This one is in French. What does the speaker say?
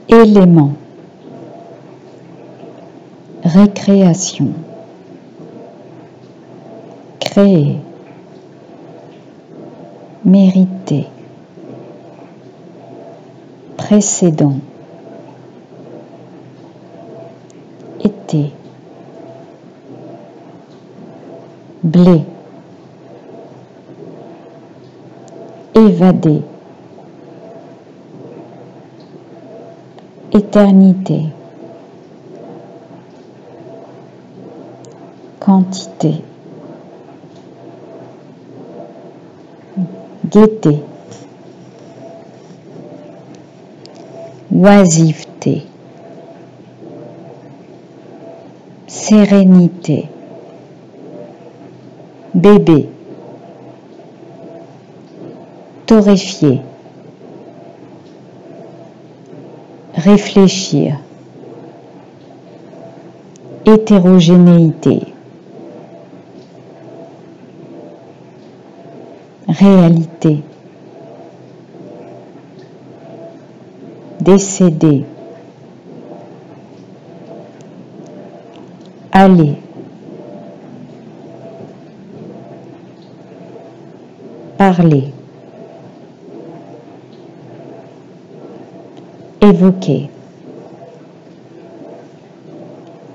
élément, récréation, créer, mériter, précédent, été, blé, évader, éternité, quantité, gaieté, oisiveté, sérénité, bébé, torréfier, réfléchir, hétérogénéité, réalité, décédé, aller, parler, évoquer.